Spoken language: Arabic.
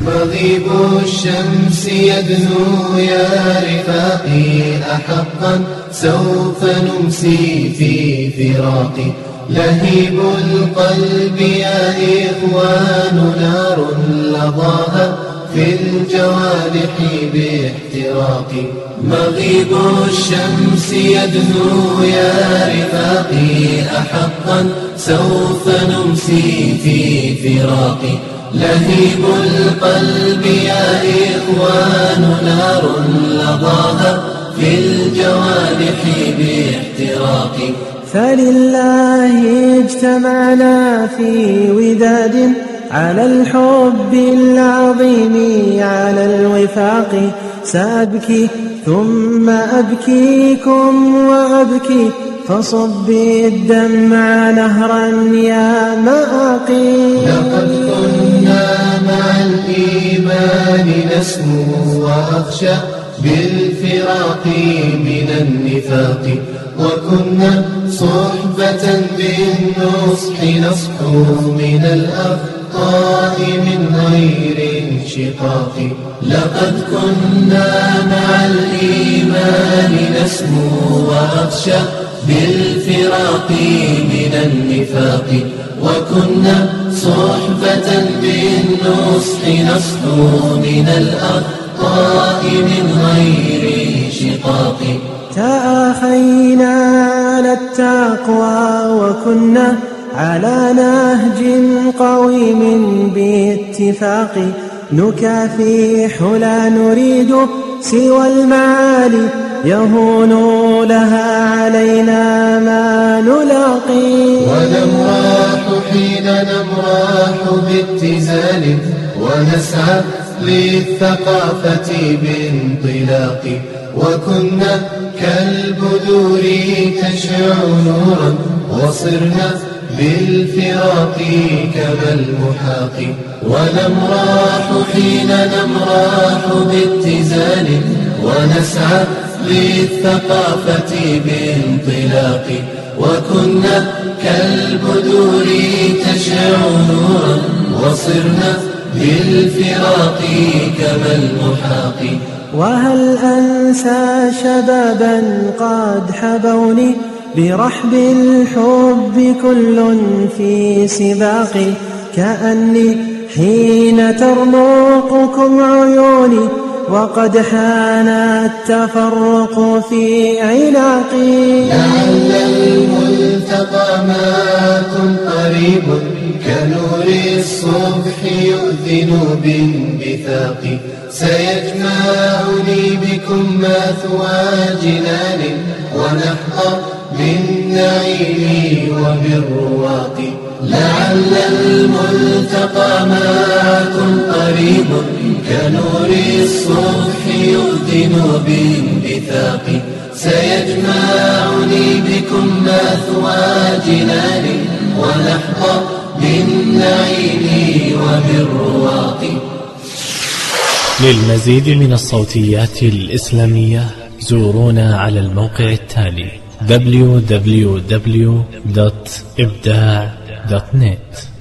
مغيب الشمس يدنو يا رفاقي أحقا سوف نمسي في فراقي. لهيب القلب يا إخوان نار لظاها في الجوارح باحتراقي. مغيب الشمس يدنو يا رفاقي أحقا سوف نمسي في فراقي. لهيب القلب يا إخوان نار لظاها في الجوارح باحتراقي. فلله اجتمعنا في وداد على الحب العظيم على الوفاق. سأبكي ثم أبكيكم وأبكي فصبي الدمع نهرا يا مآقي. لقد كنا مع الإيمان نسمو وأخشى بالفراق من النفاق. وكنا صحبة بالنصح نصحو من الأخطاء من غير انشقاق. لقد كنا مع الإيمان نسمو وأخشى بالفراق من النفاق. وكنا صحبة بالنصح نصحو من الأخطاء من غير انشقاق. تآخينا على التقوى وكنا على نهج قويم باتفاق. نكافح لا نريد سوى المعالي يهون لها علينا ما نلاقي. ونمراح حين نمراح باتزان ونسعى للثقافة بانطلاق. وكنا كالبذور تشع نورا وصرنا بالفراق كما المحاق. ونمراح حين نمراح باتزان ونسعى للثقافة بانطلاق. وكنا كالبذور تشع نورا وصرنا بالفراق كما المحاق. وهل أنسى شبابا قد حبوني برحب الحب كل في سباقي. كأني حين ترمقكم عيوني وقد حان التفرق في عناقي. لعل الملتقى ماء قريب كنور الصبح يؤذن بانبثاق. سيجمعني بكم مثوى جنان ونحظى بالنعيم وبالرواق. لعل الملتقى معكم قريب كنور الصبح يؤذن بانبثاق. سيجمعني بكم مثوى جنان ونحظى بالنعيم وبالرواق. للمزيد من الصوتيات الإسلامية زورونا على الموقع التالي www.ibda.net.